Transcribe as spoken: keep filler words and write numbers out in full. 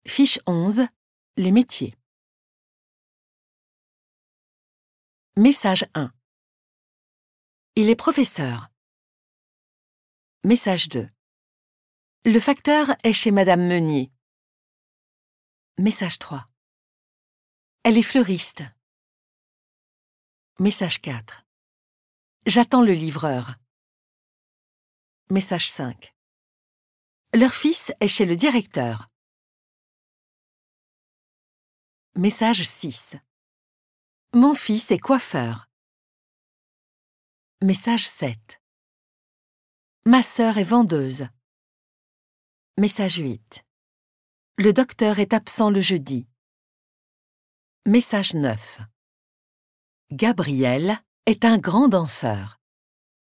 Fiche onze. Les métiers. Message un. Il est professeur. Message deux. Le facteur est chez Madame Meunier. Message trois. Elle est fleuriste. Message quatre. J'attends le livreur. Message cinq. Leur fils est chez le directeur. Message six. Mon fils est coiffeur. Message sept. Ma sœur est vendeuse. Message huit. Le docteur est absent le jeudi. Message neuf. Gabriel est un grand danseur.